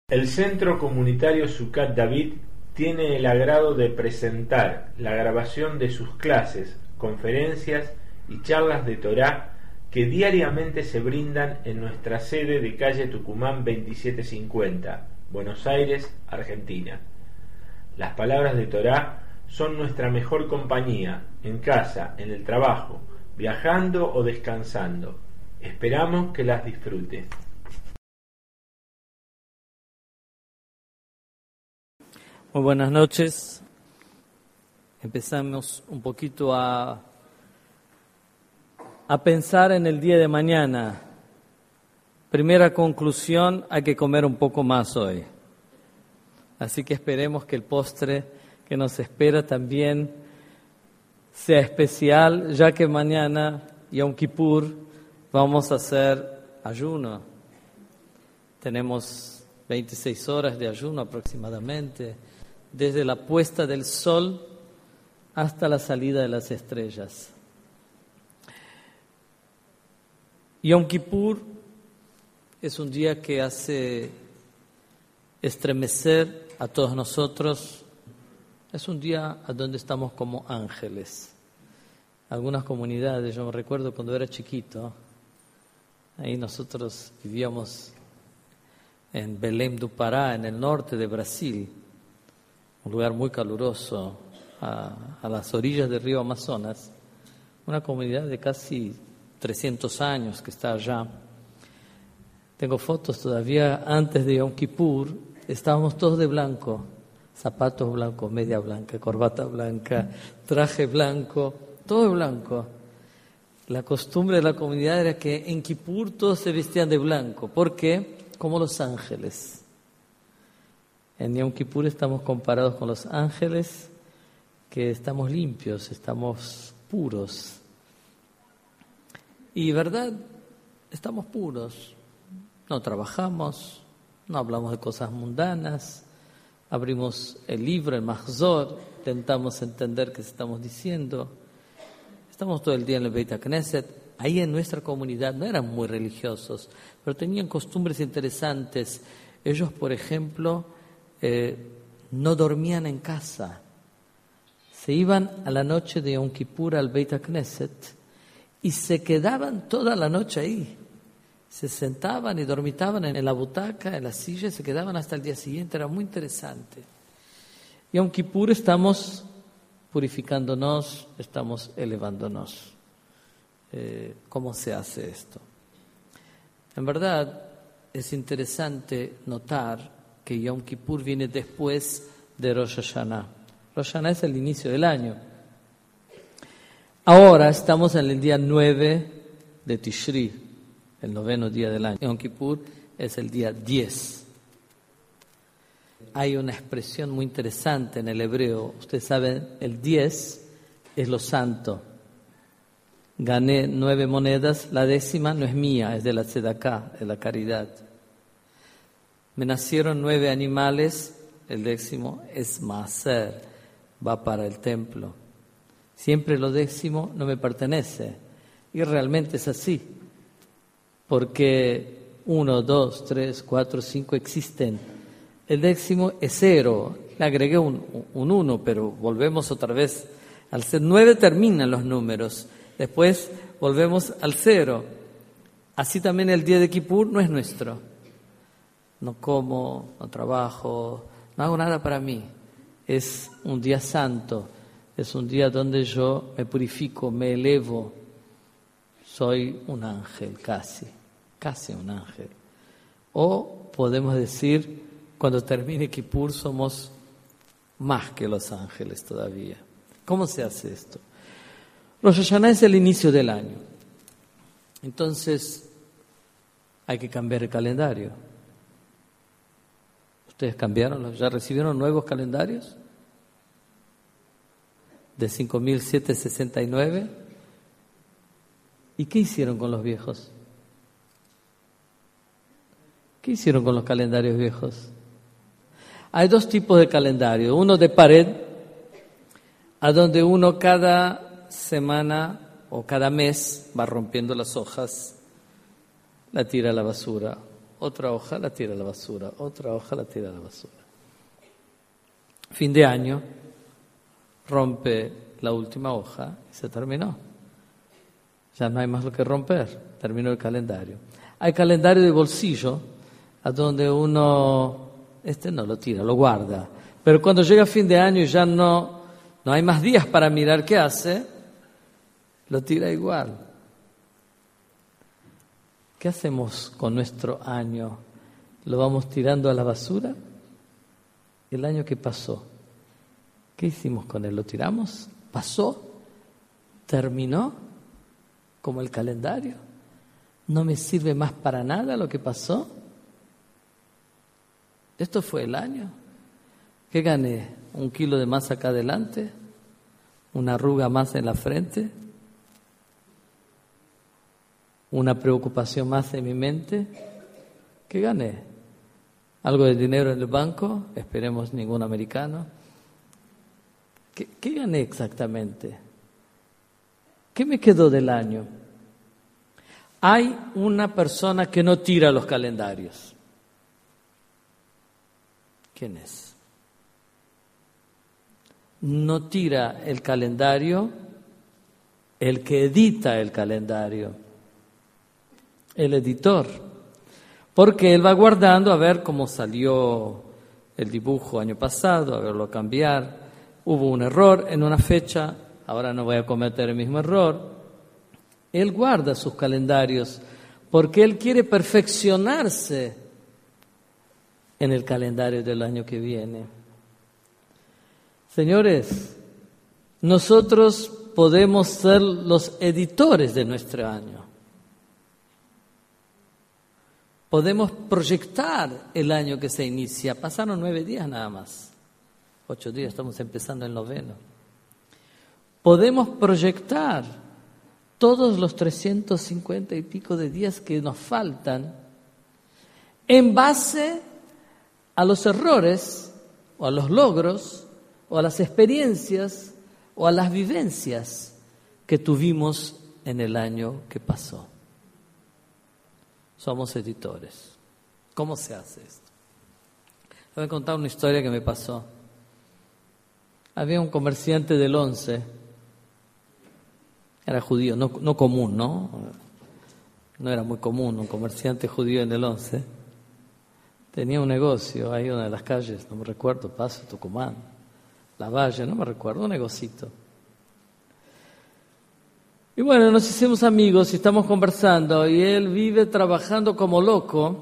El Centro Comunitario Sucat David tiene el agrado de presentar la grabación de sus clases, conferencias y charlas de Torá que diariamente se brindan en nuestra sede de calle Tucumán 2750, Buenos Aires, Argentina. Las palabras de Torá son nuestra mejor compañía, en casa, en el trabajo, viajando o descansando. Esperamos que las disfrute. Muy buenas noches. Empezamos un poquito a pensar en el día de mañana. Primera conclusión, hay que comer un poco más hoy. Así que esperemos que el postre que nos espera también sea especial, ya que mañana, Yom Kippur, vamos a hacer ayuno. Tenemos 26 horas de ayuno aproximadamente, desde la puesta del sol hasta la salida de las estrellas. Yom Kippur es un día que hace estremecer a todos nosotros. Es un día a donde estamos como ángeles. Algunas comunidades, yo me recuerdo cuando era chiquito, ahí nosotros vivíamos en Belém do Pará, en el norte de Brasil, un lugar muy caluroso, a las orillas del río Amazonas, una comunidad de casi 300 años que está allá. Tengo fotos todavía antes de Yom Kippur, estábamos todos de blanco, zapatos blancos, media blanca, corbata blanca, traje blanco, todo blanco. La costumbre de la comunidad era que en Kippur todos se vestían de blanco. ¿Por qué? Como los ángeles. En Yom Kippur estamos comparados con los ángeles, que estamos limpios, estamos puros. Y verdad, estamos puros. No trabajamos, no hablamos de cosas mundanas, abrimos el libro, el Mahzor, intentamos entender qué estamos diciendo. Estamos todo el día en el Beit HaKnesset. Ahí en nuestra comunidad no eran muy religiosos, pero tenían costumbres interesantes. Ellos, por ejemplo, no dormían en casa. Se iban a la noche de Yom Kippur al Beit HaKnesset y se quedaban toda la noche ahí. Se sentaban y dormitaban en la butaca, en la silla, y se quedaban hasta el día siguiente. Era muy interesante. Yom Kippur estamos purificándonos, estamos elevándonos. ¿Cómo se hace esto? En verdad, es interesante notar que Yom Kippur viene después de Rosh Hashanah. Rosh Hashanah es el inicio del año. Ahora estamos en el día 9 de Tishri, el 9º día del año. Yom Kippur es el día 10. Hay una expresión muy interesante en el hebreo. Ustedes saben, el 10 es lo santo. Gané 9 monedas, la 10ª no es mía, es de la tzedaká, de la caridad. Me nacieron 9 animales, el 10º es maaser, va para el templo. Siempre lo 10º no me pertenece. Y realmente es así, porque 1, 2, 3, 4, 5 existen. El 10º es 0, le agregué un 1, pero volvemos otra vez al 9 terminan los números. Después volvemos al 0. Así también el día de Kippur no es nuestro. No como, no trabajo, no hago nada para mí. Es un día santo, es un día donde yo me purifico, me elevo. Soy un ángel, casi un ángel. O podemos decir, cuando termine Kippur somos más que los ángeles todavía. ¿Cómo se hace esto? Rosh Hashanah es el inicio del año. Entonces, hay que cambiar el calendario. ¿Ustedes cambiaron? ¿Ya recibieron nuevos calendarios? De 5.769. ¿Y qué hicieron con los viejos? ¿Qué hicieron con los calendarios viejos? Hay 2 tipos de calendario. Uno de pared, a donde uno cada semana o cada mes va rompiendo las hojas, la tira a la basura otra hoja, la tira a la basura, otra hoja, la tira a la basura. Fin de año, rompe la última hoja y se terminó. Ya no hay más lo que romper, terminó el calendario. Hay calendario de bolsillo, a donde uno, no lo tira, lo guarda. Pero cuando llega fin de año y ya no hay más días para mirar qué hace, lo tira igual. ¿Qué hacemos con nuestro año? ¿Lo vamos tirando a la basura? El año que pasó, ¿qué hicimos con él? ¿Lo tiramos? ¿Pasó? ¿Terminó? ¿Como el calendario? ¿No me sirve más para nada lo que pasó? ¿Esto fue el año? ¿Qué gané? ¿1 kilo de más acá adelante? ¿Una arruga más en la frente? ¿Una preocupación más en mi mente? ¿Qué gané? ¿Algo de dinero en el banco? Esperemos ningún americano. ¿Qué gané exactamente? ¿Qué me quedó del año? Hay una persona que no tira los calendarios. ¿Quién es? No tira el calendario el que edita el calendario, el editor, porque él va guardando a ver cómo salió el dibujo año pasado, a verlo cambiar, hubo un error en una fecha, ahora no voy a cometer el mismo error. Él guarda sus calendarios porque él quiere perfeccionarse en el calendario del año que viene. Señores, nosotros podemos ser los editores de nuestro año. Podemos proyectar el año que se inicia. Pasaron 9 días nada más. 8 días, estamos empezando el 9º. Podemos proyectar todos los 350 y pico de días que nos faltan en base a los errores o a los logros o a las experiencias o a las vivencias que tuvimos en el año que pasó. Somos editores. ¿Cómo se hace esto? Les voy a contar una historia que me pasó. Había un comerciante del 11, era judío, no común, ¿no? No era muy común un comerciante judío en el 11. Tenía un negocio ahí en una de las calles, no me recuerdo, Paso, Tucumán, La Valle, no me recuerdo, un negocito. Y bueno, nos hicimos amigos y estamos conversando y él vive trabajando como loco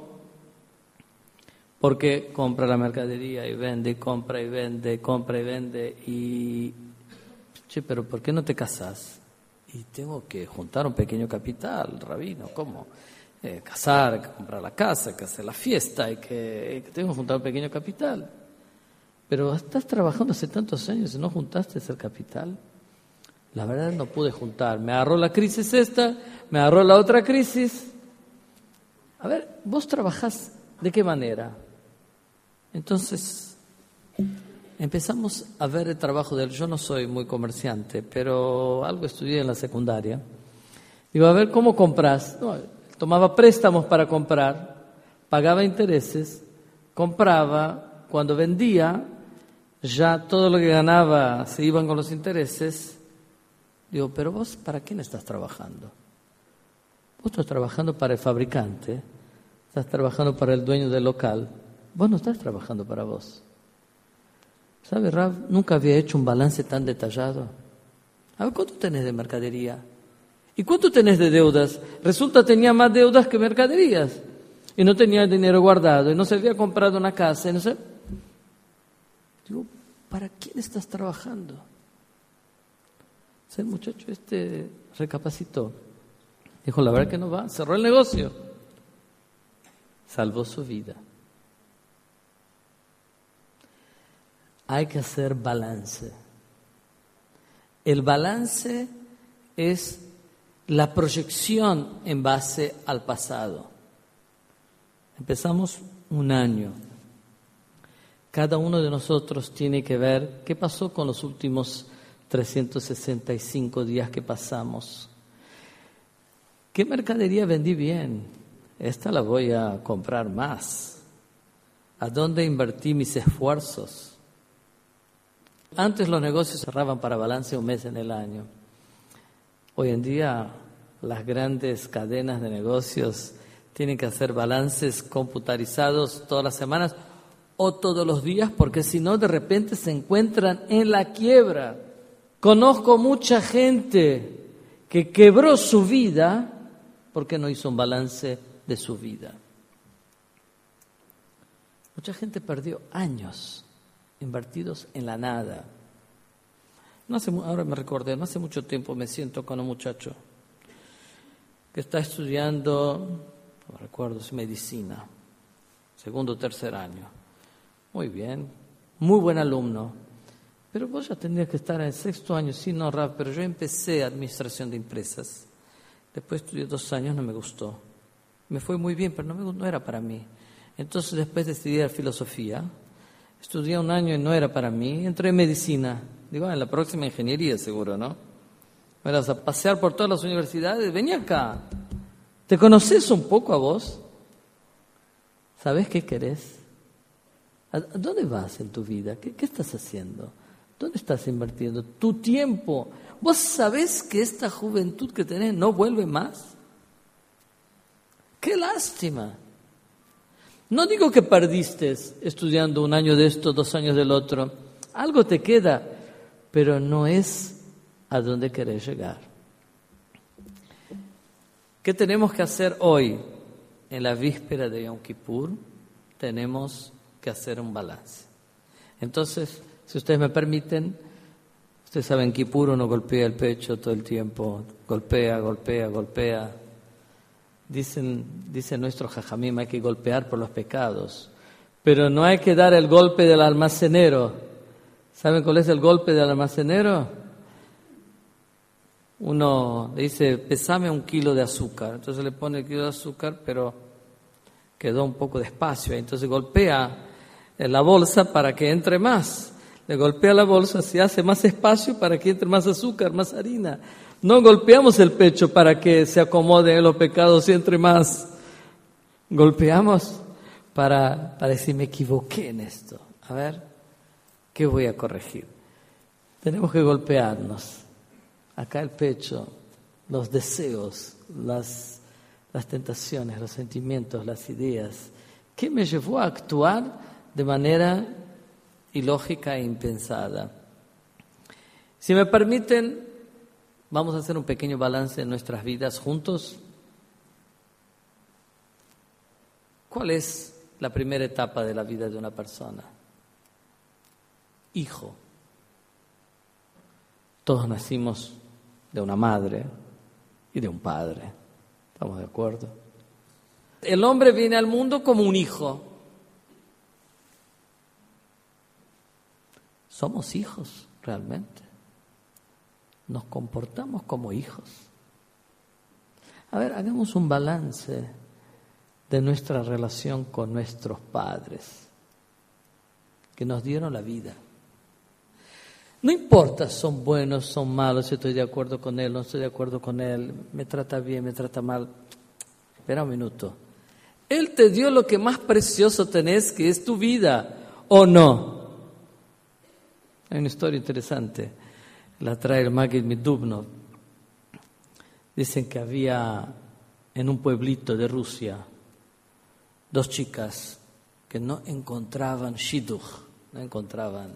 porque compra la mercadería y vende, y compra y vende, compra y vende y... Che, pero ¿por qué no te casás? Y tengo que juntar un pequeño capital, rabino, ¿cómo? Casar, que comprar la casa, que hacer la fiesta, y que tengo que juntar un pequeño capital. Pero estás trabajando hace tantos años y no juntaste ese capital. La verdad no pude juntar. Me agarró la crisis esta, me agarró la otra crisis. A ver, ¿vos trabajás de qué manera? Entonces, empezamos a ver el trabajo de él. Yo no soy muy comerciante, pero algo estudié en la secundaria. Digo, a ver, ¿cómo compras? No, tomaba préstamos para comprar, pagaba intereses, compraba, cuando vendía, ya todo lo que ganaba se iban con los intereses. Digo, pero vos, ¿para quién estás trabajando? Vos estás trabajando para el fabricante, estás trabajando para el dueño del local, vos no estás trabajando para vos. ¿Sabe, Rav? Nunca había hecho un balance tan detallado. A ver, ¿cuánto tenés de mercadería? ¿Y cuánto tenés de deudas? Resulta tenía más deudas que mercaderías. Y no tenía dinero guardado, y no se había comprado una casa, y no sé. Digo, ¿para quién estás trabajando? El muchacho recapacitó. Dijo, la verdad que no va. Cerró el negocio. Salvó su vida. Hay que hacer balance. El balance es la proyección en base al pasado. Empezamos un año. Cada uno de nosotros tiene que ver qué pasó con los últimos 365 días que pasamos. ¿Qué mercadería vendí bien? esta la voy a comprar más. ¿A dónde invertí mis esfuerzos? Antes los negocios cerraban para balance un mes en el año. Hoy en día las grandes cadenas de negocios tienen que hacer balances computarizados todas las semanas o todos los días, porque si no de repente se encuentran en la quiebra. Conozco mucha gente que quebró su vida porque no hizo un balance de su vida. Mucha gente perdió años invertidos en la nada. Ahora me recordé, no hace mucho tiempo me siento con un muchacho que está estudiando, no recuerdo si medicina, segundo o tercer año. Muy bien, muy buen alumno. Pero vos ya tendrías que estar en el sexto año. Sí, no, Rav, pero yo empecé administración de empresas. Después estudié 2 años, no me gustó. Me fue muy bien, pero no era para mí. Entonces después decidí estudiar filosofía. Estudié 1 año y no era para mí. Entré en medicina. Digo, en la próxima ingeniería seguro, ¿no? Me vas a pasear por todas las universidades. Vení acá. ¿Te conoces un poco a vos? ¿Sabés qué querés? ¿A dónde vas en tu vida? ¿Qué estás haciendo? ¿Dónde estás invirtiendo tu tiempo? ¿Vos sabés que esta juventud que tenés no vuelve más? ¡Qué lástima! No digo que perdiste estudiando 1 año de esto, 2 años del otro. Algo te queda, pero no es a donde querés llegar. ¿Qué tenemos que hacer hoy? En la víspera de Yom Kippur tenemos que hacer un balance. Entonces, si ustedes me permiten, ustedes saben que Kippur uno golpea el pecho todo el tiempo, golpea. Dicen nuestros jajamim, hay que golpear por los pecados, pero no hay que dar el golpe del almacenero. ¿Saben cuál es el golpe del almacenero? Uno le dice, pesame 1 kilo de azúcar, entonces le pone el kilo de azúcar, pero quedó un poco de espacio, entonces golpea la bolsa para que entre más. Le golpea la bolsa, se hace más espacio para que entre más azúcar, más harina. No golpeamos el pecho para que se acomoden los pecados y entre más. Golpeamos para decir, me equivoqué en esto. A ver, ¿qué voy a corregir? Tenemos que golpearnos. Acá el pecho, los deseos, las tentaciones, los sentimientos, las ideas. ¿Qué me llevó a actuar de manera ilógica e impensada? Si me permiten, vamos a hacer un pequeño balance de nuestras vidas juntos. ¿Cuál es la primera etapa de la vida de una persona? Hijo. Todos nacimos de una madre y de un padre. ¿Estamos de acuerdo? El hombre viene al mundo como un hijo. ¿Somos hijos realmente? ¿Nos comportamos como hijos? A ver, hagamos un balance de nuestra relación con nuestros padres, que nos dieron la vida. No importa, son buenos, son malos, si estoy de acuerdo con él, no estoy de acuerdo con él, me trata bien, me trata mal. Espera un minuto. Él te dio lo que más precioso tenés, que es tu vida, ¿o no? Hay una historia interesante, la trae el Maggid Midubno. Dicen que había en un pueblito de Rusia 2 chicas que no encontraban shidduch, no encontraban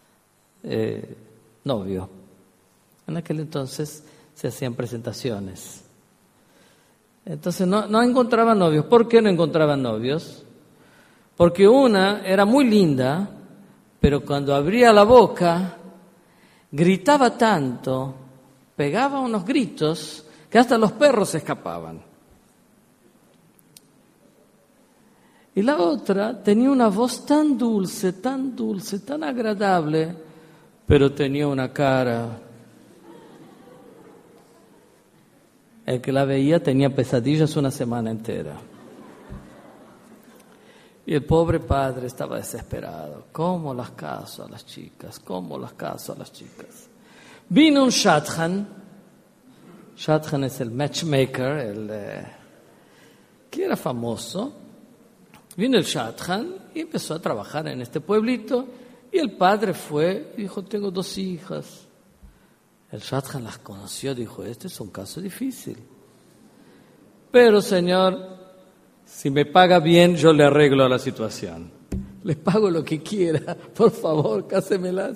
novio. En aquel entonces se hacían presentaciones. Entonces no encontraban novios. ¿Por qué no encontraban novios? Porque una era muy linda, pero cuando abría la boca gritaba tanto, pegaba unos gritos que hasta los perros se escapaban. Y la otra tenía una voz tan dulce, tan agradable, pero tenía una cara. El que la veía tenía pesadillas una semana entera. Y el pobre padre estaba desesperado. ¿Cómo las caso a las chicas? ¿Cómo las caso a las chicas? Vino un shadchan. Shadchan es el matchmaker, que era famoso, vino el Shadchan y empezó a trabajar en este pueblito, y el padre fue y dijo, tengo 2 hijas. El Shadchan las conoció, dijo, este es un caso difícil. Pero, señor, si me paga bien, yo le arreglo la situación. Le pago lo que quiera, por favor, cásemelas.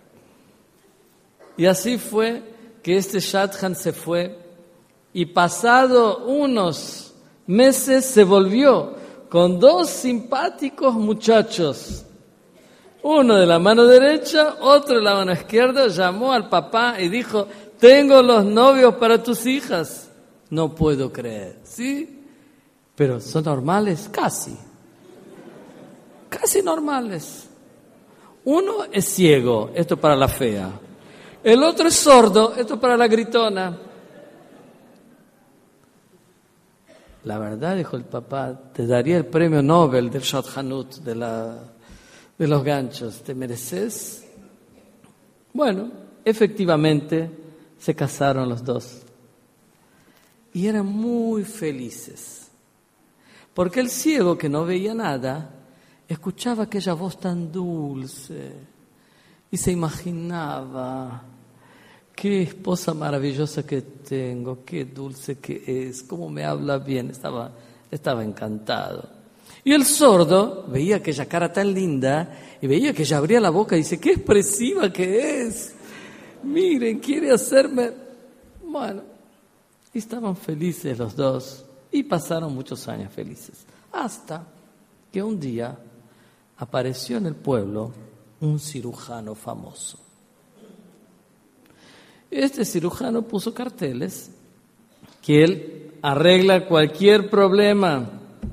Y así fue que este Shadchan se fue, y pasado unos meses se volvió con 2 simpáticos muchachos. Uno de la mano derecha, otro de la mano izquierda, llamó al papá y dijo, tengo los novios para tus hijas. No puedo creer, ¿sí? Pero ¿son normales? Casi normales. Uno es ciego, esto para la fea. El otro es sordo, esto para la gritona. La verdad, dijo el papá, te daría el premio Nobel del Shadchanut, de los ganchos. ¿Te mereces? Bueno, efectivamente se casaron los 2. Y eran muy felices. Porque el ciego, que no veía nada, escuchaba aquella voz tan dulce y se imaginaba, qué esposa maravillosa que tengo, qué dulce que es, cómo me habla bien. Estaba encantado. Y el sordo veía aquella cara tan linda y veía que ella abría la boca y dice, qué expresiva que es. Miren, quiere hacerme... Bueno, y estaban felices los 2 y pasaron muchos años felices. Hasta que un día apareció en el pueblo un cirujano famoso. Este cirujano puso carteles que él arregla cualquier problema.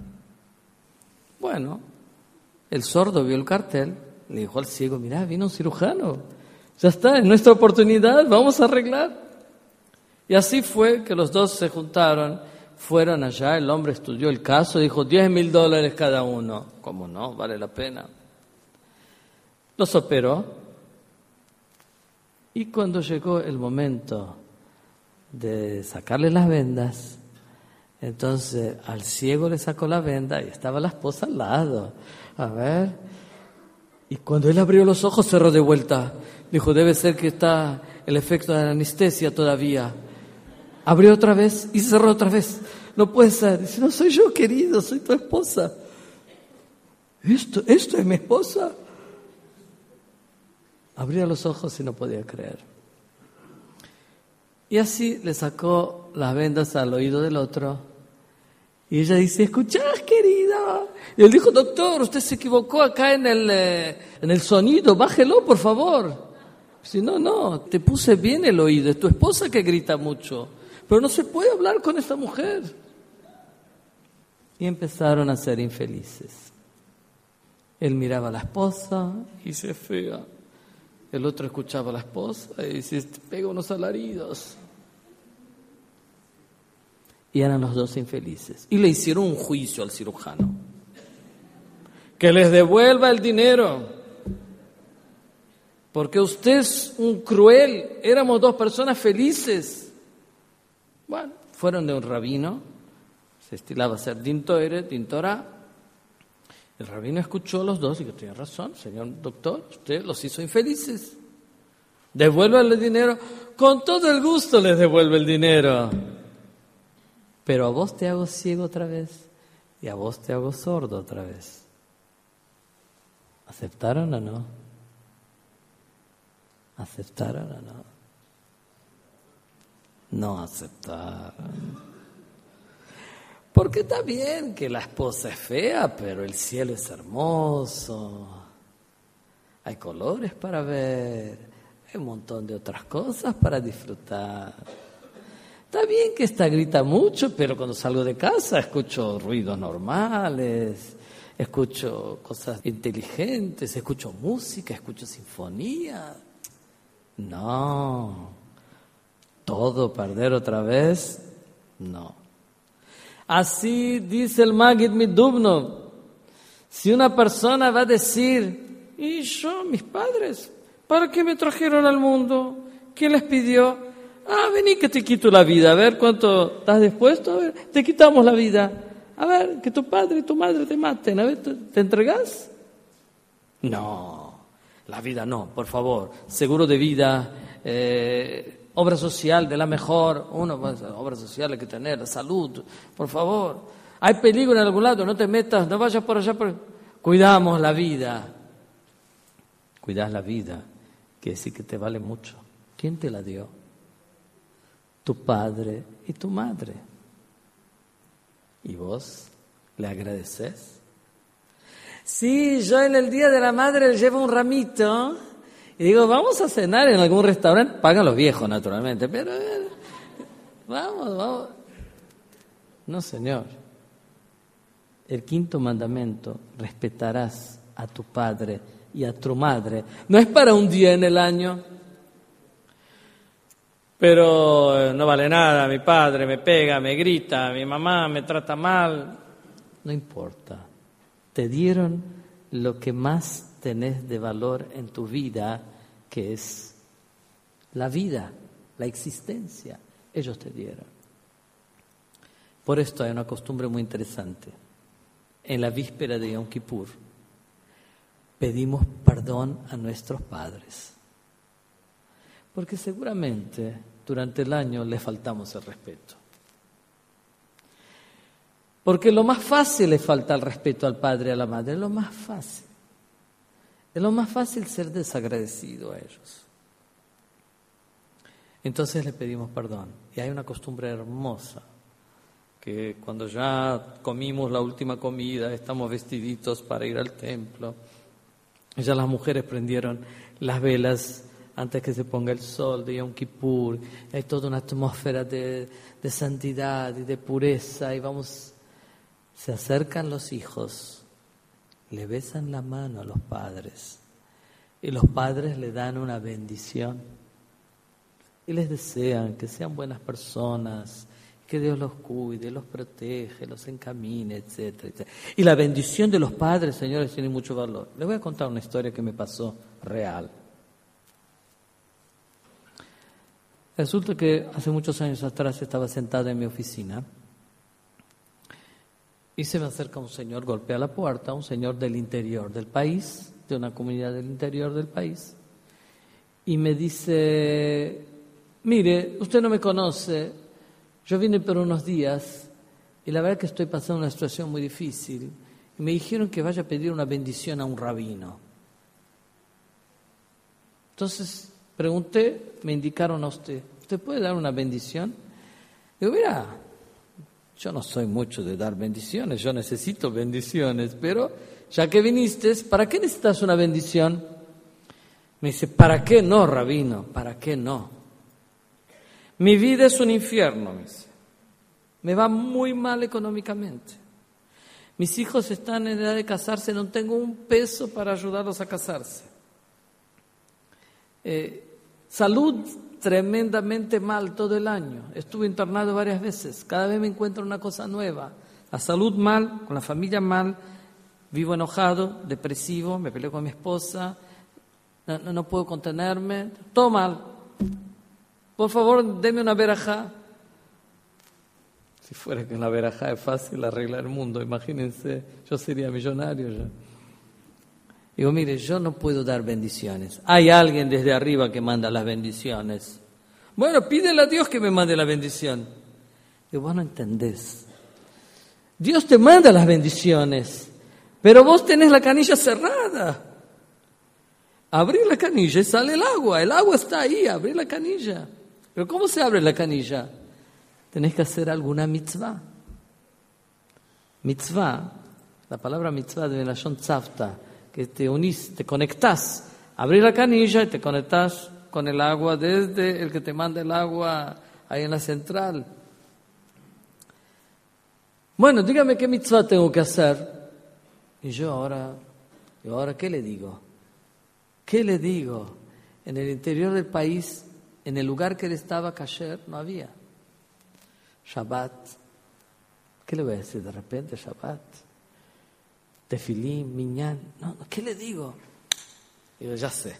Bueno, el sordo vio el cartel, le dijo al ciego, mirá, vino un cirujano, ya está, es nuestra oportunidad, vamos a arreglar. Y así fue que los 2 se juntaron, fueron allá, el hombre estudió el caso, dijo $10,000 cada uno. ¿Cómo no? Vale la pena. Los operó, y cuando llegó el momento de sacarle las vendas, entonces al ciego le sacó la venda y estaba la esposa al lado. A ver, y cuando él abrió los ojos cerró de vuelta. Dijo, debe ser que está el efecto de la anestesia todavía. Abrió otra vez y cerró otra vez. No puede ser. Dice, no soy yo, querido, soy tu esposa. ¿Esto es mi esposa? Abría los ojos y no podía creer. Y así le sacó las vendas al oído del otro. Y ella dice, ¿escuchás, querida? Y él dijo, doctor, usted se equivocó acá en el sonido, bájelo, por favor. Dice, no, te puse bien el oído, es tu esposa que grita mucho, pero no se puede hablar con esta mujer. Y empezaron a ser infelices. Él miraba a la esposa y se fea. El otro escuchaba a la esposa y dice, te pega unos alaridos. Y eran los 2 infelices. Y le hicieron un juicio al cirujano. Que les devuelva el dinero. Porque usted es un cruel. Éramos 2 personas felices. Bueno, fueron de un rabino. Se estilaba ser Din Torah. El rabino escuchó a los 2 y dijo, tiene razón, señor doctor, usted los hizo infelices. Devuélvale el dinero. Con todo el gusto les devuelve el dinero. Pero a vos te hago ciego otra vez y a vos te hago sordo otra vez. ¿Aceptaron o no? ¿Aceptaron o no? No aceptaron. Porque está bien que la esposa es fea, pero el cielo es hermoso. Hay colores para ver, hay un montón de otras cosas para disfrutar. Está bien que esta grita mucho, pero cuando salgo de casa escucho ruidos normales, escucho cosas inteligentes, escucho música, escucho sinfonía. No. ¿Todo perder otra vez? No. Así dice el Maggid Midubno. Si una persona va a decir, ¿y yo, mis padres, para qué me trajeron al mundo? ¿Quién les pidió? Vení que te quito la vida, a ver cuánto estás dispuesto, a ver, te quitamos la vida. A ver, que tu padre y tu madre te maten. A ver, ¿te entregás? No, la vida no, por favor. Seguro de vida, obra social de la mejor. Obra social hay que tener, salud, por favor. Hay peligro en algún lado, no te metas, no vayas por allá. Cuidamos la vida. Cuidás la vida, quiere decir que te vale mucho. ¿Quién te la dio? Tu padre y tu madre. ¿Y vos le agradeces? Sí, yo en el Día de la Madre le llevo un ramito y digo, vamos a cenar en algún restaurante. Pagan los viejos, naturalmente, pero vamos. No, señor. El 5.º mandamiento, respetarás a tu padre y a tu madre. No es para un día en el año. Pero no vale nada, mi padre me pega, me grita, mi mamá me trata mal. No importa. Te dieron lo que más tenés de valor en tu vida, que es la vida, la existencia. Ellos te dieron. Por esto hay una costumbre muy interesante. En la víspera de Yom Kippur pedimos perdón a nuestros padres. Porque seguramente durante el año les faltamos el respeto. Porque lo más fácil es faltar el respeto al padre y a la madre, es lo más fácil. Es lo más fácil ser desagradecido a ellos. Entonces les pedimos perdón. Y hay una costumbre hermosa, que cuando ya comimos la última comida, estamos vestiditos para ir al templo, ya las mujeres prendieron las velas antes que se ponga el sol de Yom Kippur, hay toda una atmósfera de santidad y de pureza, y se acercan los hijos, le besan la mano a los padres, y los padres le dan una bendición, y les desean que sean buenas personas, que Dios los cuide, los protege, los encamine, etcétera, etcétera. Y la bendición de los padres, señores, tiene mucho valor. Les voy a contar una historia que me pasó real. Resulta que hace muchos años atrás estaba sentada en mi oficina y se me acerca un señor, golpea la puerta, un señor del interior del país, de una comunidad del interior del país, y me dice, mire, usted no me conoce, yo vine por unos días y la verdad que estoy pasando una situación muy difícil y me dijeron que vaya a pedir una bendición a un rabino. Entonces pregunté, me indicaron a usted, ¿usted puede dar una bendición? Digo, mira, yo no soy mucho de dar bendiciones, yo necesito bendiciones, pero ya que viniste, ¿para qué necesitas una bendición? Me dice, ¿para qué no, rabino? ¿Para qué no? Mi vida es un infierno, me dice. Me va muy mal económicamente. Mis hijos están en edad de casarse, no tengo un peso para ayudarlos a casarse. Salud tremendamente mal todo el año. Estuve internado varias veces. Cada vez me encuentro una cosa nueva. La salud mal, con la familia mal. Vivo enojado, depresivo, me peleo con mi esposa. No puedo contenerme. Todo mal. Por favor, deme una verajá. Si fuera que en la verajá es fácil arreglar el mundo, imagínense, yo sería millonario ya. Digo, mire, yo no puedo dar bendiciones. Hay alguien desde arriba que manda las bendiciones. Bueno, pídele a Dios que me mande la bendición. Digo, vos no entendés. Dios te manda las bendiciones, pero vos tenés la canilla cerrada. Abrí la canilla y sale el agua está ahí, abrí la canilla. Pero ¿cómo se abre la canilla? Tenés que hacer alguna mitzvah. Mitzvah, la palabra mitzvah de Lashon Tzavta, que te unís, te conectás, abrís la canilla y te conectás con el agua desde el que te manda el agua ahí en la central. Bueno, dígame qué mitzvah tengo que hacer. Y yo ahora ¿qué le digo? ¿Qué le digo? En el interior del país, en el lugar que él estaba, kasher, no había. Shabbat. ¿Qué le voy a decir de repente? Shabbat. Tefilín, minyan. No, ¿qué le digo? Digo, ya sé.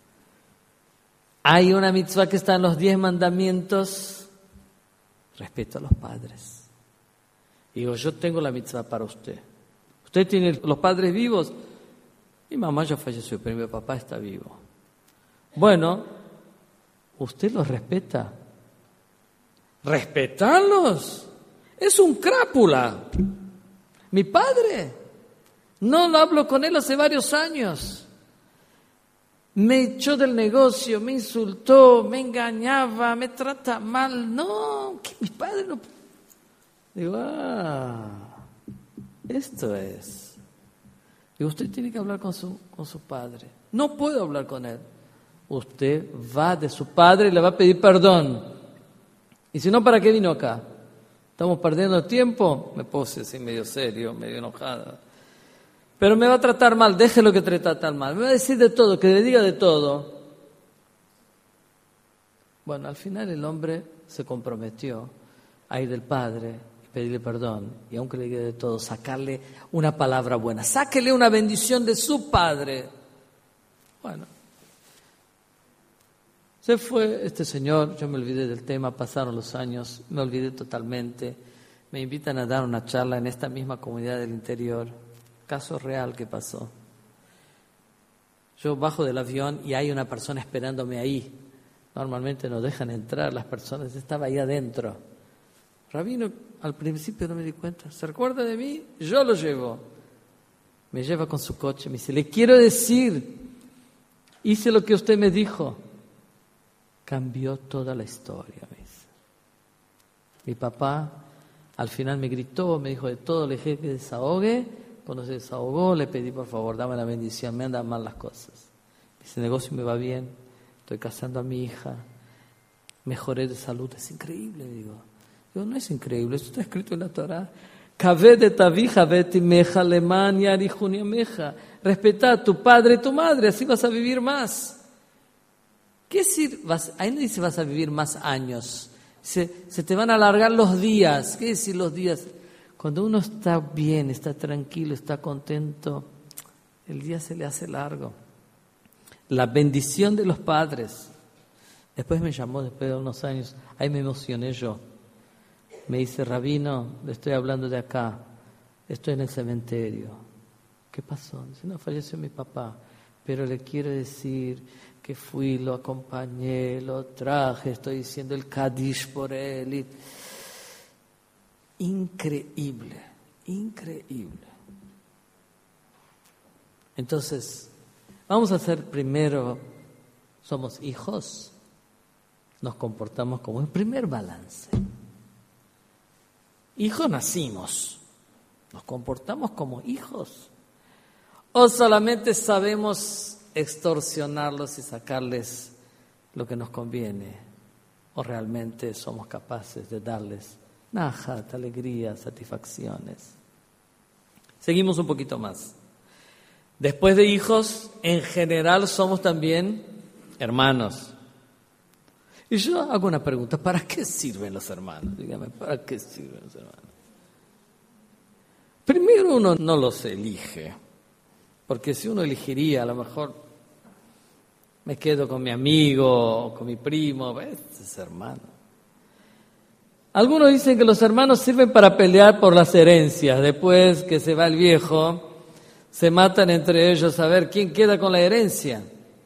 Hay una mitzvah que está en los 10 mandamientos. Respeto a los padres. Y digo, yo tengo la mitzvah para usted. ¿Usted tiene los padres vivos? Mi mamá ya falleció, pero mi papá está vivo. Bueno, ¿usted los respeta? ¿Respetarlos? Es un crápula. Mi padre, no lo hablo con él hace varios años. Me echó del negocio, me insultó, me engañaba, me trata mal. No, que mi padre no... Digo, esto es. Digo, usted tiene que hablar con su padre. No puedo hablar con él. Usted va de su padre y le va a pedir perdón. Y si no, ¿para qué vino acá? ¿Estamos perdiendo tiempo? Me puse así medio serio, medio enojada. Pero me va a tratar mal, déjelo que te trate mal. Me va a decir de todo, que le diga de todo. Bueno, al final el hombre se comprometió a ir del padre y pedirle perdón. Y aunque le diga de todo, sacarle una palabra buena. Sáquele una bendición de su padre. Bueno. Se fue este señor, yo me olvidé del tema, pasaron los años, me olvidé totalmente. Me invitan a dar una charla en esta misma comunidad del interior. Caso real que pasó. Yo bajo del avión y hay una persona esperándome ahí. Normalmente no dejan entrar las personas, estaba ahí adentro. Rabino, al principio no me di cuenta. ¿Se recuerda de mí? Yo lo llevo. Me lleva con su coche, me dice, le quiero decir, hice lo que usted me dijo. Cambió toda la historia, me dice. Mi papá al final me gritó, me dijo de todo, le dije que desahogue. Cuando se desahogó, le pedí, por favor, dame la bendición, me andan mal las cosas. Ese negocio me va bien, estoy casando a mi hija, mejoré de salud, es increíble, digo. Digo, no es increíble, esto está escrito en la Torah. Respeta a tu padre y tu madre, así vas a vivir más. ¿Qué decir? Ahí no dice vas a vivir más años. Se te van a alargar los días. ¿Qué decir los días? Cuando uno está bien, está tranquilo, está contento, el día se le hace largo. La bendición de los padres. Después me llamó, después de unos años, ahí me emocioné yo. Me dice, Rabino, le estoy hablando de acá, estoy en el cementerio. ¿Qué pasó? Dice, no, falleció mi papá, pero le quiero decir que fui, lo acompañé, lo traje, estoy diciendo el Kadish por él. Y... Increíble, increíble. Entonces, vamos a hacer primero, somos hijos, nos comportamos como el primer balance. Hijos nacimos, nos comportamos como hijos. O solamente sabemos extorsionarlos y sacarles lo que nos conviene, o realmente somos capaces de darles najat, alegría, satisfacciones. Seguimos un poquito más. Después de hijos, en general somos también hermanos. Y yo hago una pregunta, ¿para qué sirven los hermanos? Dígame, ¿para qué sirven los hermanos? Primero uno no los elige, porque si uno elegiría, a lo mejor me quedo con mi amigo, con mi primo, este es hermano. Algunos dicen que los hermanos sirven para pelear por las herencias. Después que se va el viejo, se matan entre ellos a ver quién queda con la herencia.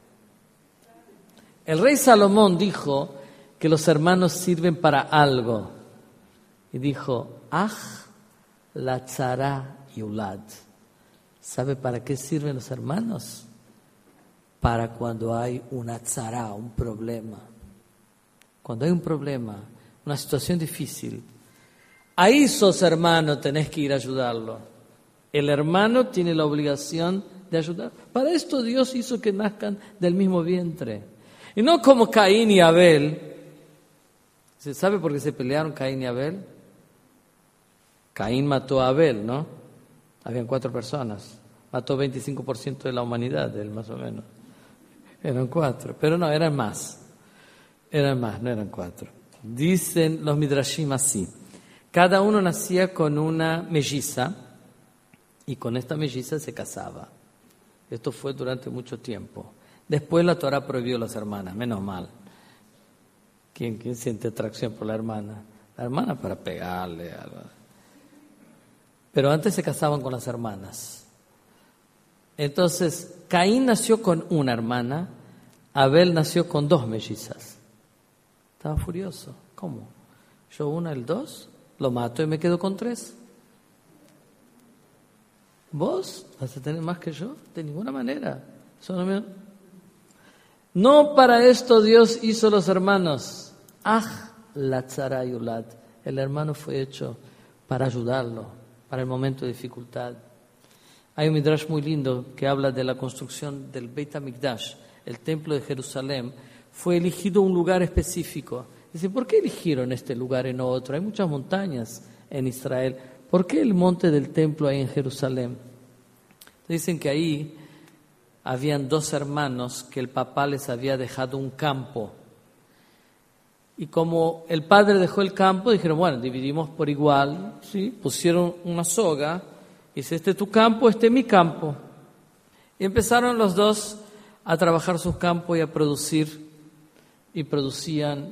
El rey Salomón dijo que los hermanos sirven para algo. Y dijo, la tzara yulad. ¿Sabe para qué sirven los hermanos? Para cuando hay una tzara, un problema. Cuando hay un problema, una situación difícil, ahí sos hermano, tenés que ir a ayudarlo. El hermano tiene la obligación de ayudar. Para esto Dios hizo que nazcan del mismo vientre. Y no como Caín y Abel. ¿Se sabe por qué se pelearon Caín y Abel? Caín mató a Abel, ¿no? Habían 4 personas. Mató 25% de la humanidad, de él más o menos. Eran 4, pero no, eran más. Eran más, no eran 4. Dicen los midrashim así. Cada uno nacía con una melliza y con esta melliza se casaba. Esto fue durante mucho tiempo. Después la Torah prohibió a las hermanas, menos mal. ¿Quién siente atracción por la hermana? La hermana para pegarle algo. pero antes se casaban con las hermanas. Entonces, Caín nació con una hermana, Abel nació con 2 mellizas. Estaba furioso. ¿Cómo? Yo una, el 2, lo mato y me quedo con 3. ¿Vos vas a tener más que yo? De ninguna manera. No para esto Dios hizo los hermanos. La tzara yulad. El hermano fue hecho para ayudarlo, para el momento de dificultad. Hay un midrash muy lindo que habla de la construcción del Beit HaMikdash, el templo de Jerusalén. Fue elegido un lugar específico. Dice, ¿por qué eligieron este lugar y no otro? Hay muchas montañas en Israel. ¿Por qué el monte del templo ahí en Jerusalén? Dicen que ahí habían 2 hermanos que el papá les había dejado un campo. Y como el padre dejó el campo, dijeron, bueno, dividimos por igual, ¿sí? Pusieron una soga, y dice, este es tu campo, este es mi campo. Y empezaron los 2 a trabajar sus campos y a producir, y producían.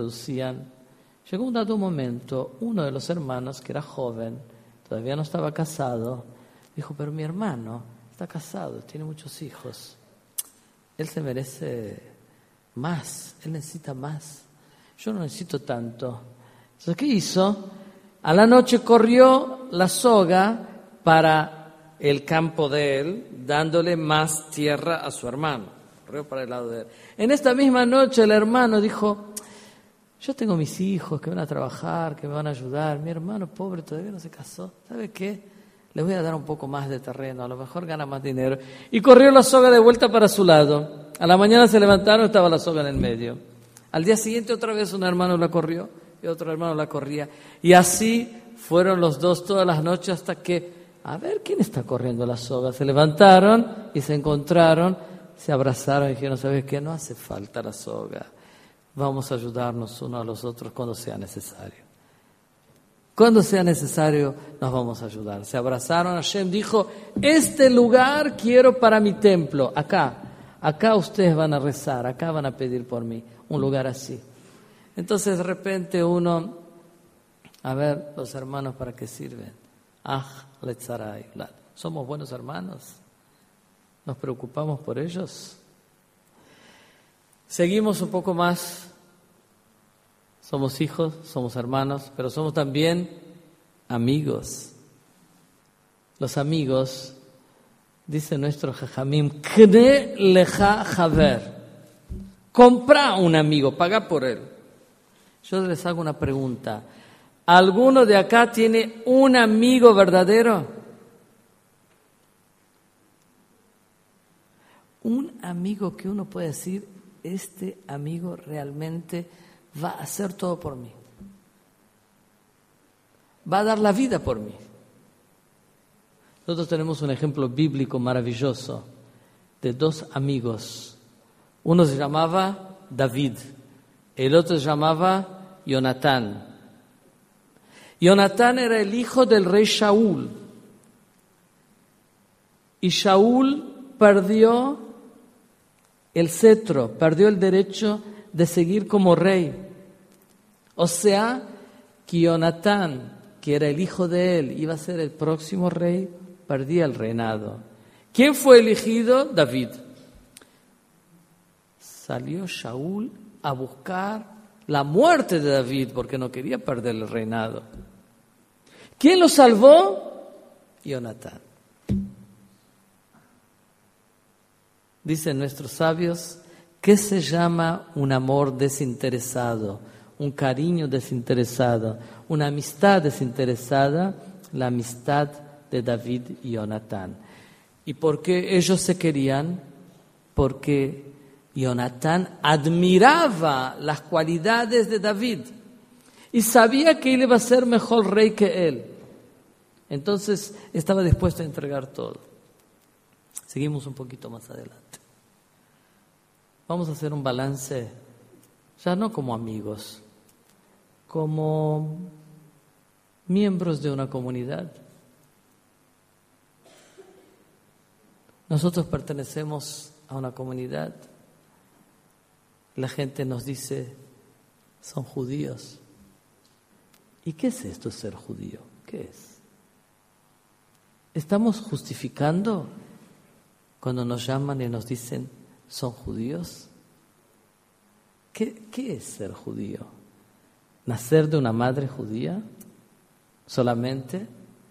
Llegó un dado momento, uno de los hermanos, que era joven, todavía no estaba casado, dijo, pero mi hermano está casado, tiene muchos hijos, él se merece más, él necesita más. Yo no necesito tanto. Entonces, ¿qué hizo? A la noche corrió la soga para el campo de él, dándole más tierra a su hermano. Corrió para el lado de él. En esta misma noche el hermano dijo, yo tengo mis hijos que van a trabajar, que me van a ayudar. Mi hermano pobre todavía no se casó. ¿Sabe qué? Les voy a dar un poco más de terreno, a lo mejor gana más dinero. Y corrió la soga de vuelta para su lado. A la mañana se levantaron, estaba la soga en el medio. Al día siguiente otra vez un hermano la corrió y otro hermano la corría. Y así fueron los 2 todas las noches hasta que, a ver, ¿quién está corriendo la soga? Se levantaron y se encontraron, se abrazaron y dijeron, ¿sabes qué? No hace falta la soga. Vamos a ayudarnos unos a los otros cuando sea necesario. Cuando sea necesario nos vamos a ayudar. Se abrazaron, Hashem dijo, este lugar quiero para mi templo, acá ustedes van a rezar, acá van a pedir por mí. Un lugar así. Entonces de repente uno, a ver, los hermanos para qué sirven. ¿Somos buenos hermanos? ¿Nos preocupamos por ellos? Seguimos un poco más. Somos hijos, somos hermanos, pero somos también amigos. Los amigos, dice nuestro Jajamim, Kne lecha haver. Compra un amigo, paga por él. Yo les hago una pregunta. ¿Alguno de acá tiene un amigo verdadero? Un amigo que uno puede decir, este amigo realmente va a hacer todo por mí. Va a dar la vida por mí. Nosotros tenemos un ejemplo bíblico maravilloso de 2 amigos. Uno se llamaba David, el otro se llamaba Jonatán. Jonatán era el hijo del rey Shaul. Y Shaul perdió el cetro, perdió el derecho de seguir como rey. O sea, que Jonatán, que era el hijo de él, iba a ser el próximo rey, perdía el reinado. ¿Quién fue elegido? David. Salió Shaul a buscar la muerte de David porque no quería perder el reinado. ¿Quién lo salvó? Jonatán. Dicen nuestros sabios, ¿qué se llama un amor desinteresado? Un cariño desinteresado, una amistad desinteresada, la amistad de David y Jonatán. ¿Y por qué ellos se querían? Porque Jonatán admiraba las cualidades de David y sabía que él iba a ser mejor rey que él. Entonces estaba dispuesto a entregar todo. Seguimos un poquito más adelante. Vamos a hacer un balance, ya no como amigos, como miembros de una comunidad. Nosotros pertenecemos a una comunidad. La gente nos dice, son judíos. ¿Y qué es esto, ser judío? ¿Qué es? ¿Estamos justificando cuando nos llaman y nos dicen son judíos? ¿Qué es ser judío? ¿Nacer de una madre judía solamente?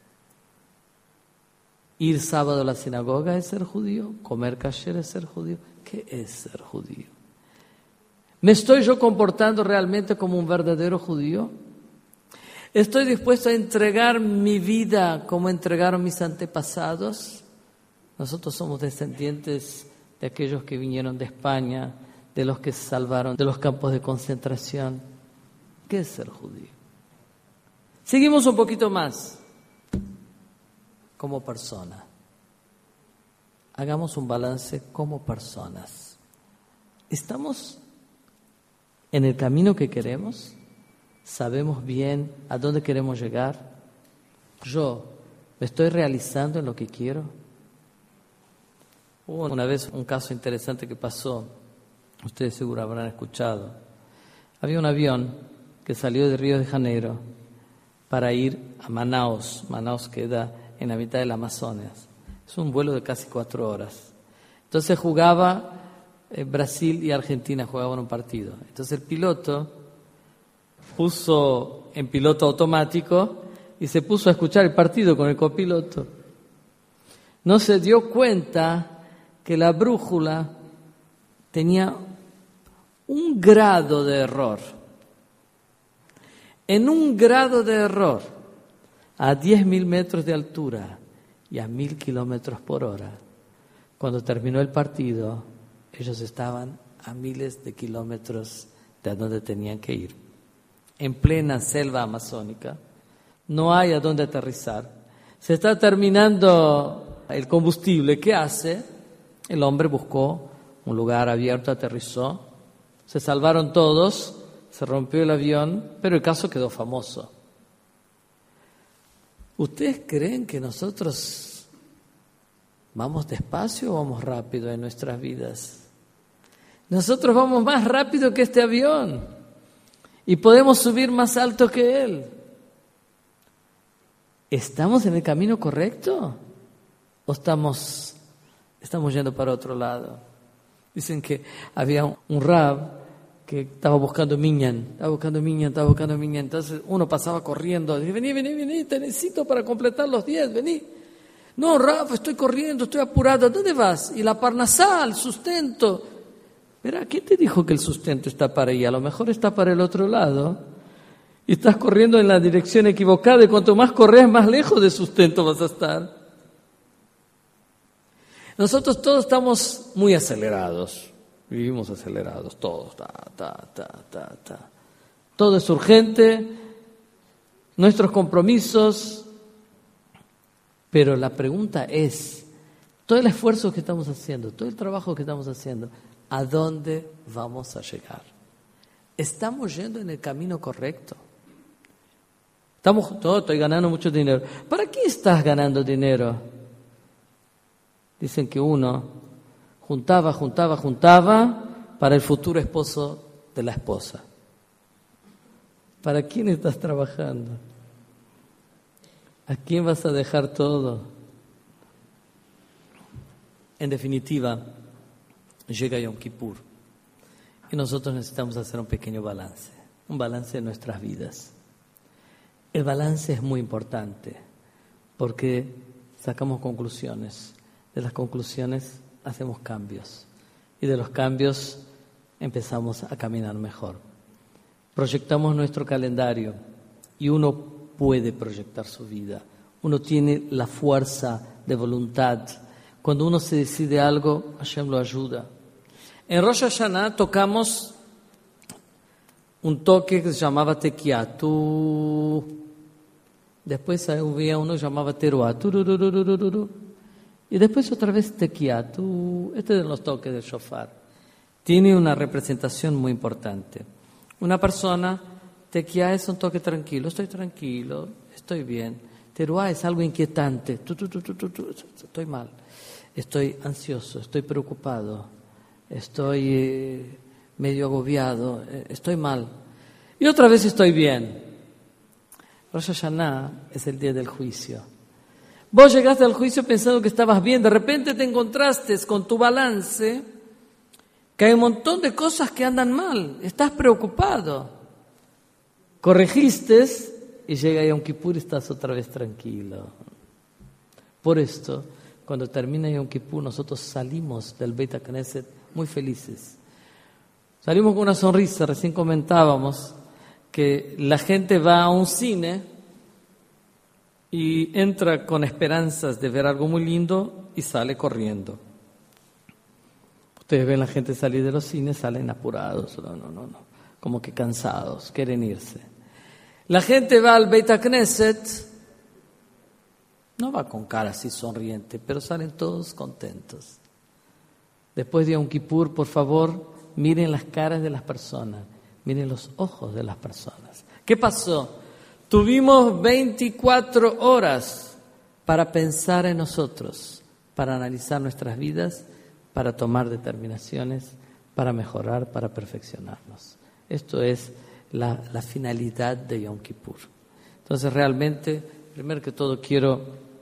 ¿Ir sábado a la sinagoga es ser judío? ¿Comer kasher es ser judío? ¿Qué es ser judío? ¿Me estoy yo comportando realmente como un verdadero judío? ¿Estoy dispuesto a entregar mi vida como entregaron mis antepasados? Nosotros somos descendientes de aquellos que vinieron de España, de los que se salvaron de los campos de concentración. ¿Qué es ser judío? Seguimos un poquito más. Como persona. Hagamos un balance como personas. ¿Estamos en el camino que queremos? ¿Sabemos bien a dónde queremos llegar? ¿Yo me estoy realizando en lo que quiero? Hubo una vez un caso interesante que pasó, ustedes seguro habrán escuchado. Había un avión que salió de Río de Janeiro para ir a Manaus. Manaus queda en la mitad del Amazonas. Es un vuelo de casi 4 horas. Entonces jugaba Brasil y Argentina, jugaban un partido. Entonces el piloto puso en piloto automático y se puso a escuchar el partido con el copiloto. No se dio cuenta que la brújula tenía 1 grado de error. En 1 grado de error, a 10.000 metros de altura y a 1.000 kilómetros por hora, cuando terminó el partido, ellos estaban a miles de kilómetros de donde tenían que ir. En plena selva amazónica, no hay a dónde aterrizar. Se está terminando el combustible. ¿Qué hace? El hombre buscó un lugar abierto, aterrizó, se salvaron todos, se rompió el avión, pero el caso quedó famoso. ¿Ustedes creen que nosotros vamos despacio o vamos rápido en nuestras vidas? Nosotros vamos más rápido que este avión y podemos subir más alto que él. ¿Estamos en el camino correcto o estamos yendo para otro lado? Dicen que había un rab que estaba buscando minyan. Entonces uno pasaba corriendo. Dice, vení, te necesito para completar los 10, vení. No, Rafa, estoy corriendo, estoy apurado. ¿A dónde vas? Y la parnasá, el sustento. Verá, ¿quién te dijo que el sustento está para ahí? A lo mejor está para el otro lado. Y estás corriendo en la dirección equivocada y cuanto más corres, más lejos de sustento vas a estar. Nosotros todos estamos muy acelerados. Vivimos acelerados, todos. Todo es urgente, nuestros compromisos. Pero la pregunta es, todo el esfuerzo que estamos haciendo, todo el trabajo que estamos haciendo, ¿a dónde vamos a llegar? ¿Estamos yendo en el camino correcto? Estoy ganando mucho dinero. ¿Para qué estás ganando dinero? Dicen que uno juntaba para el futuro esposo de la esposa. ¿Para quién estás trabajando? ¿A quién vas a dejar todo? En definitiva, llega Yom Kippur y nosotros necesitamos hacer un pequeño balance, un balance de nuestras vidas. El balance es muy importante porque sacamos conclusiones. De las conclusiones hacemos cambios y de los cambios empezamos a caminar mejor. Proyectamos nuestro calendario y uno puede proyectar su vida. Uno tiene la fuerza de voluntad. Cuando uno se decide algo, Hashem lo ayuda. En Rosh Hashanah tocamos un toque que se llamaba Tekiatu. Después había uno que se llamaba Teruah. Y después otra vez Tekiatu. Este es de los toques del shofar. Tiene una representación muy importante. Una persona, Tekiá es un toque tranquilo. Estoy tranquilo, estoy bien. Teruah es algo inquietante. Estoy mal. Estoy ansioso, estoy preocupado. Estoy medio agobiado. Estoy mal. Y otra vez estoy bien. Rosh Hashanah es el día del juicio. Vos llegaste al juicio pensando que estabas bien, de repente te encontraste con tu balance, que hay un montón de cosas que andan mal, estás preocupado. Corregiste y llega Yom Kippur y estás otra vez tranquilo. Por esto, cuando termina Yom Kippur, nosotros salimos del Beit HaKnesset muy felices. Salimos con una sonrisa, recién comentábamos que la gente va a un cine y entra con esperanzas de ver algo muy lindo y sale corriendo. Ustedes ven la gente salir de los cines, salen apurados, no, como que cansados, quieren irse. La gente va al Beit HaKnesset, no va con cara así sonriente, pero salen todos contentos. Después de Yom Kippur, por favor, miren las caras de las personas, miren los ojos de las personas. ¿Qué pasó? Tuvimos 24 horas para pensar en nosotros, para analizar nuestras vidas, para tomar determinaciones, para mejorar, para perfeccionarnos. Esto es la finalidad de Yom Kippur. Entonces, realmente, primero que todo, quiero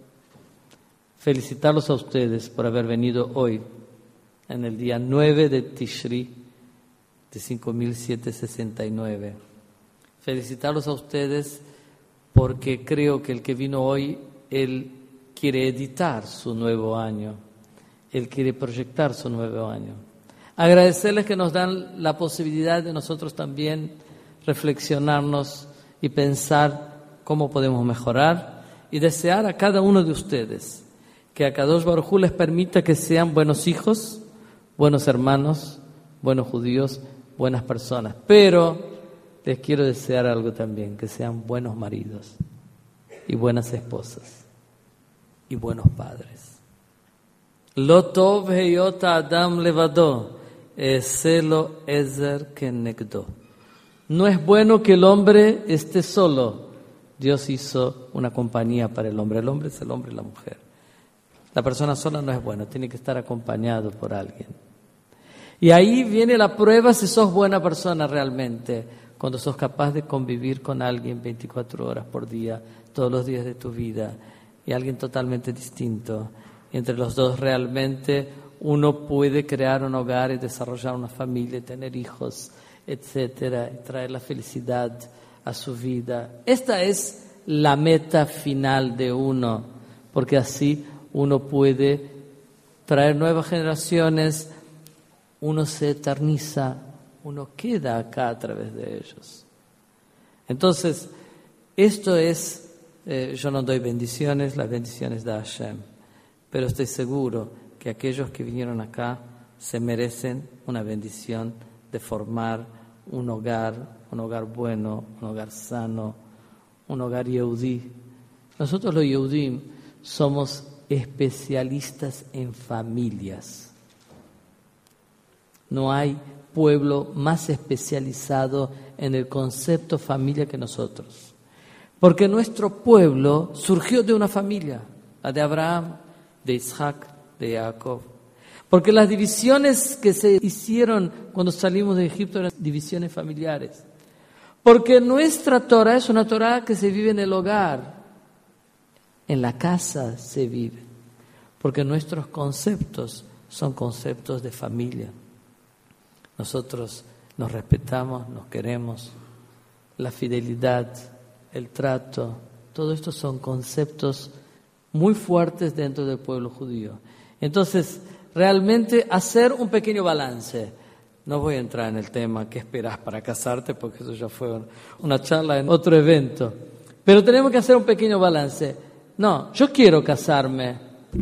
felicitarlos a ustedes por haber venido hoy, en el día 9 de Tishri, de 5769. Felicitarlos a ustedes porque creo que el que vino hoy, él quiere editar su nuevo año, él quiere proyectar su nuevo año. Agradecerles que nos dan la posibilidad de nosotros también reflexionarnos y pensar cómo podemos mejorar y desear a cada uno de ustedes que Akadosh Baruj Hu les permita que sean buenos hijos, buenos hermanos, buenos judíos, buenas personas. Pero les quiero desear algo también, que sean buenos maridos y buenas esposas y buenos padres. Lo tov heyot adam levado, eselo ezer kenegdo. No es bueno que el hombre esté solo. Dios hizo una compañía para el hombre. El hombre es el hombre y la mujer. La persona sola no es buena, tiene que estar acompañado por alguien. Y ahí viene la prueba si sos buena persona realmente. Cuando sos capaz de convivir con alguien 24 horas por día, todos los días de tu vida, y alguien totalmente distinto. Entre los dos realmente uno puede crear un hogar y desarrollar una familia, tener hijos, etcétera, y traer la felicidad a su vida. Esta es la meta final de uno, porque así uno puede traer nuevas generaciones, uno se eterniza, uno queda acá a través de ellos. Entonces, esto es, yo no doy bendiciones, las bendiciones da Hashem, pero estoy seguro que aquellos que vinieron acá se merecen una bendición de formar un hogar bueno, un hogar sano, un hogar yehudí. Nosotros los yehudim somos especialistas en familias. No hay pueblo más especializado en el concepto familia que nosotros. Porque nuestro pueblo surgió de una familia, la de Abraham, de Isaac, de Jacob. Porque las divisiones que se hicieron cuando salimos de Egipto eran divisiones familiares. Porque nuestra Torah es una Torah que se vive en el hogar, en la casa se vive. Porque nuestros conceptos son conceptos de familia. Nosotros nos respetamos, nos queremos, la fidelidad, el trato, todo esto son conceptos muy fuertes dentro del pueblo judío. Entonces, realmente hacer un pequeño balance. No voy a entrar en el tema ¿qué esperas para casarte? Porque eso ya fue una charla en otro evento. Pero tenemos que hacer un pequeño balance. No, yo quiero casarme.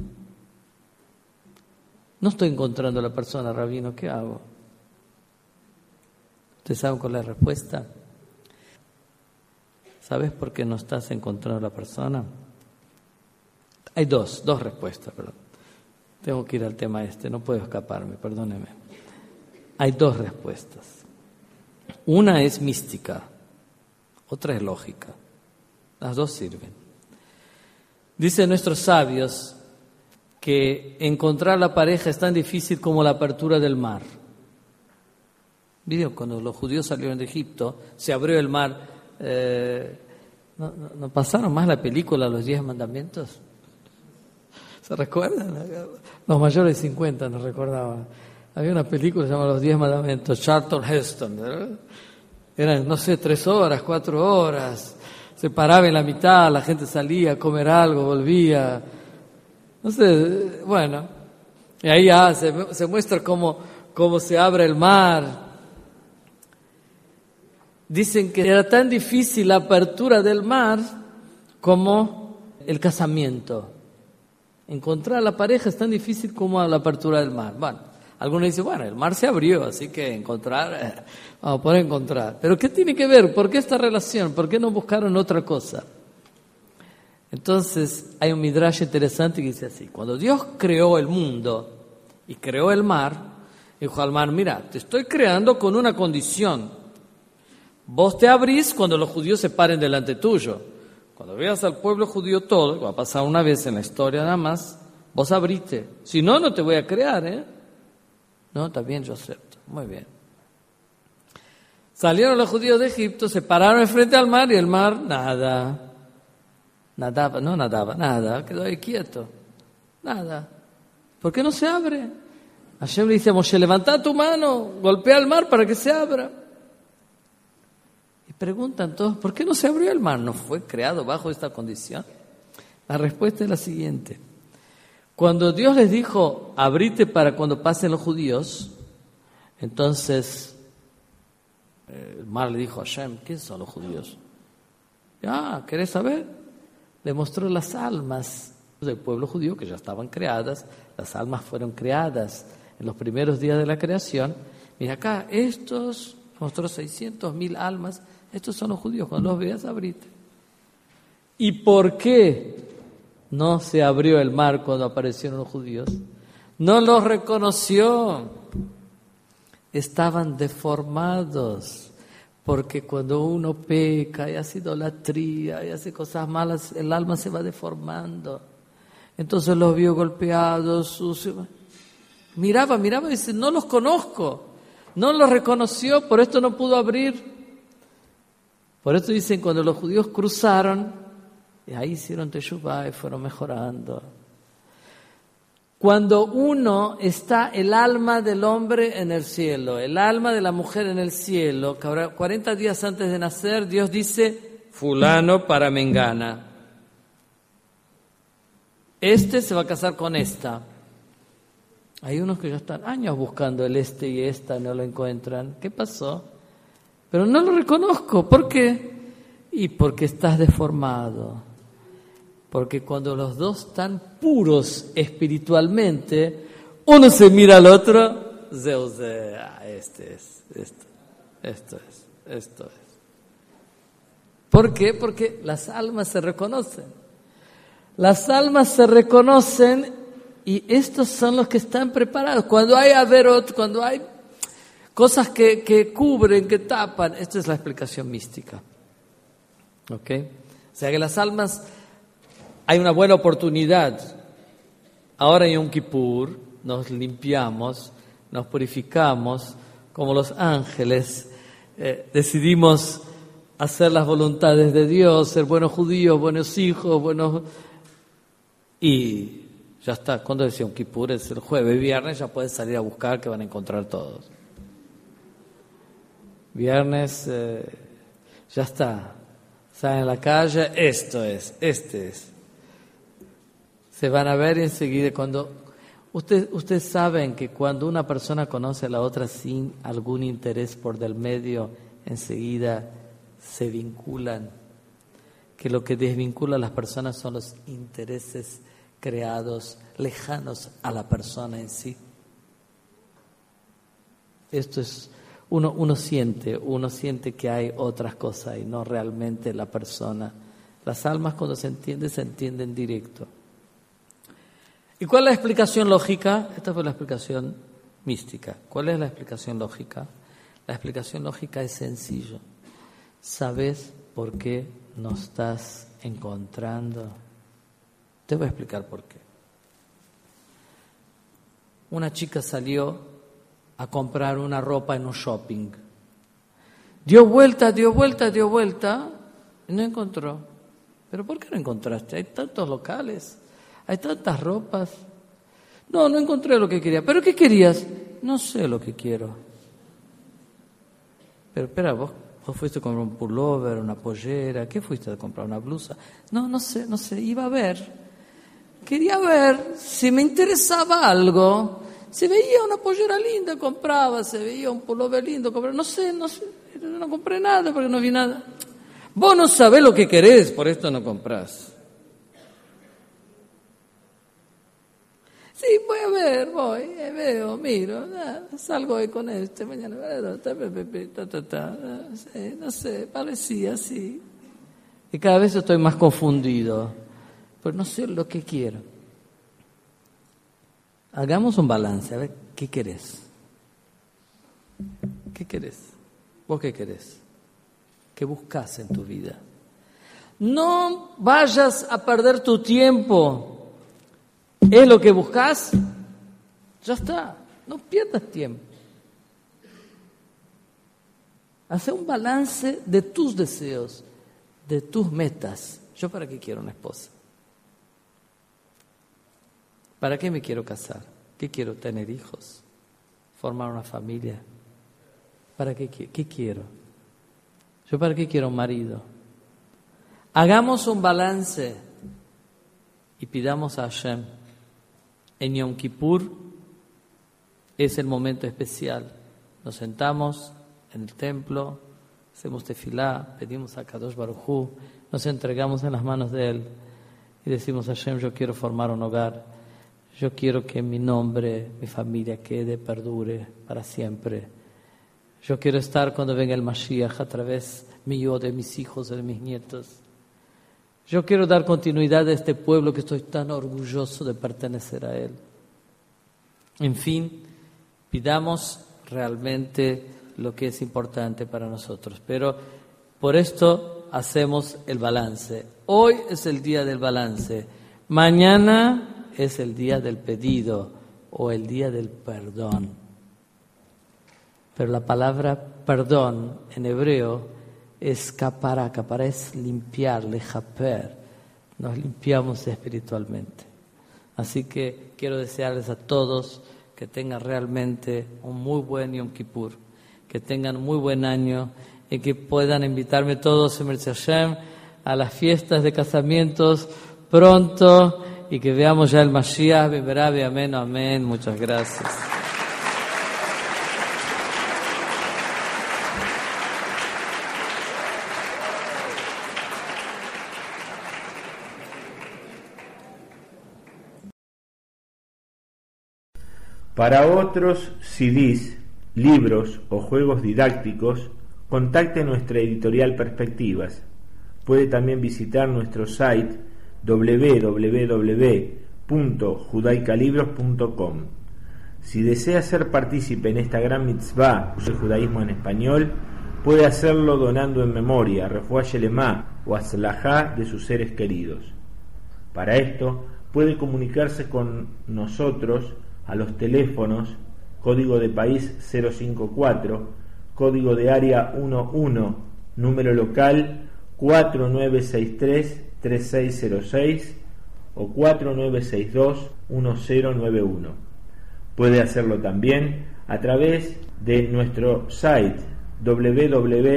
No estoy encontrando a la persona, rabino, ¿qué hago? ¿Ustedes saben cuál es la respuesta? ¿Sabes por qué no estás encontrando a la persona? Hay dos respuestas, perdón. Tengo que ir al tema no puedo escaparme, perdóneme. Hay dos respuestas. Una es mística, otra es lógica. Las dos sirven. Dicen nuestros sabios que encontrar la pareja es tan difícil como la apertura del mar. ¿Vieron? Cuando los judíos salieron de Egipto, se abrió el mar. ¿No pasaron más la película Los 10 Mandamientos? ¿Se recuerdan? Los mayores de 50 nos recordaban. Había una película llamada Los 10 Mandamientos, Charlton Heston, ¿verdad? Eran, no sé, 3 horas, 4 horas. Se paraba en la mitad, la gente salía a comer algo, volvía. No sé, bueno. Y ahí se muestra cómo se abre el mar. Dicen que era tan difícil la apertura del mar como el casamiento. Encontrar a la pareja es tan difícil como la apertura del mar. Bueno, algunos dicen, bueno, el mar se abrió, así que vamos a poder encontrar. Pero ¿qué tiene que ver? ¿Por qué esta relación? ¿Por qué no buscaron otra cosa? Entonces, hay un midrash interesante que dice así: cuando Dios creó el mundo y creó el mar, dijo al mar, mira, te estoy creando con una condición. Vos te abrís cuando los judíos se paren delante tuyo. Cuando veas al pueblo judío todo, que va a pasar una vez en la historia nada más, vos abriste. Si no, no te voy a crear, ¿eh? No, está bien, yo acepto. Muy bien. Salieron los judíos de Egipto, se pararon frente al mar y el mar, nada. Nada, quedó ahí quieto. Nada. ¿Por qué no se abre? Hashem le dice a Moshe, levanta tu mano, golpea el mar para que se abra. Y preguntan todos, ¿por qué no se abrió el mar? ¿No fue creado bajo esta condición? La respuesta es la siguiente. Cuando Dios les dijo, abrite para cuando pasen los judíos, entonces el mar le dijo a Hashem, ¿quiénes son los judíos? ¿Querés saber? Le mostró las almas del pueblo judío que ya estaban creadas. Las almas fueron creadas en los primeros días de la creación. Mira acá, estos, mostró 600,000 almas, estos son los judíos, cuando los veas, abrite. ¿Y por qué no se abrió el mar cuando aparecieron los judíos? No los reconoció. Estaban deformados. Porque cuando uno peca y hace idolatría y hace cosas malas, el alma se va deformando. Entonces los vio golpeados, sucios. Miraba y dice, no los conozco. No los reconoció, por esto no pudo abrir. Por eso dicen, cuando los judíos cruzaron, y ahí hicieron teshuvá y fueron mejorando. Cuando uno está el alma del hombre en el cielo, el alma de la mujer en el cielo, 40 días antes de nacer, Dios dice, fulano para mengana. Este se va a casar con esta. Hay unos que ya están años buscando el este y esta, no lo encuentran. ¿Qué pasó? Pero no lo reconozco. ¿Por qué? Y porque estás deformado. Porque cuando los dos están puros espiritualmente, uno se mira al otro, este es, esto es. ¿Por qué? Porque las almas se reconocen. Las almas se reconocen y estos son los que están preparados. Cuando hay averot, cuando hay cosas que cubren, que tapan, esta es la explicación mística. ¿Ok? O sea que las almas... Hay una buena oportunidad. Ahora en Yom Kippur nos limpiamos, nos purificamos, como los ángeles. Decidimos hacer las voluntades de Dios, ser buenos judíos, buenos hijos, buenos... Y ya está. ¿Cuándo es Yom Kippur? Es el jueves. Viernes ya pueden salir a buscar, que van a encontrar todos. Viernes ya está. Salen a la calle, este es. Se van a ver enseguida. Ustedes saben que cuando una persona conoce a la otra sin algún interés por del medio, enseguida se vinculan. Que lo que desvincula a las personas son los intereses creados lejanos a la persona en sí. Esto es, uno siente que hay otras cosas y no realmente la persona. Las almas cuando se entienden directo. ¿Y cuál es la explicación lógica? Esta fue la explicación mística. ¿Cuál es la explicación lógica? La explicación lógica es sencillo. ¿Sabes por qué no estás encontrando? Te voy a explicar por qué. Una chica salió a comprar una ropa en un shopping. Dio vuelta y no encontró. ¿Pero por qué no encontraste? Hay tantos locales. Hay tantas ropas. No encontré lo que quería. ¿Pero qué querías? No sé lo que quiero. Pero espera, vos fuiste a comprar un pullover, una pollera, ¿qué fuiste a comprar? ¿Una blusa? No sé, iba a ver. Quería ver si me interesaba algo. Se veía una pollera linda, compraba, se veía un pullover lindo, compraba. No sé, no compré nada porque no vi nada. Vos no sabés lo que querés, por esto no comprás. Sí, voy a ver, veo, miro, salgo hoy con este, mañana, sí, no sé, parecía así. Y cada vez estoy más confundido, pero no sé lo que quiero. Hagamos un balance, a ver, ¿qué querés? ¿Qué querés? ¿Vos qué querés? ¿Qué buscas en tu vida? No vayas a perder tu tiempo. ¿Es lo que buscas? Ya está, no pierdas tiempo. Haz un balance de tus deseos, de tus metas. ¿Yo para qué quiero una esposa? ¿Para qué me quiero casar? ¿Qué quiero? ¿Tener hijos? ¿Formar una familia? ¿Para qué quiero? ¿Yo para qué quiero un marido? Hagamos un balance y pidamos a Hashem. En Yom Kippur es el momento especial. Nos sentamos en el templo, hacemos tefilá, pedimos a Kadosh Baruj Hu, nos entregamos en las manos de Él y decimos a Hashem, yo quiero formar un hogar, yo quiero que mi nombre, mi familia quede, perdure para siempre. Yo quiero estar cuando venga el Mashiach a través mío, de mis hijos, de mis nietos. Yo quiero dar continuidad a este pueblo que estoy tan orgulloso de pertenecer a él. En fin, pidamos realmente lo que es importante para nosotros. Pero por esto hacemos el balance. Hoy es el día del balance. Mañana es el día del pedido o el día del perdón. Pero la palabra perdón en hebreo es capará es limpiar, lejaper. Nos limpiamos espiritualmente. Así que quiero desearles a todos que tengan realmente un muy buen Yom Kippur, que tengan un muy buen año y que puedan invitarme todos, Mirza Hashem, a las fiestas de casamientos pronto y que veamos ya el Mashiach, Bimerabi, amén, amén. Muchas gracias. Para otros CDs, libros o juegos didácticos, contacte nuestra editorial Perspectivas. Puede también visitar nuestro site www.judaicalibros.com. Si desea ser partícipe en esta gran mitzvah, el judaísmo en español, puede hacerlo donando en memoria, refuá Shelema o aslajá de sus seres queridos. Para esto, puede comunicarse con nosotros a los teléfonos, código de país 054, código de área 11, número local 4963-3606 o 4962-1091. Puede hacerlo también a través de nuestro site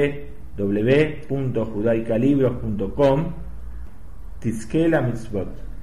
www.judaicalibros.com. Tizke la mitzvot.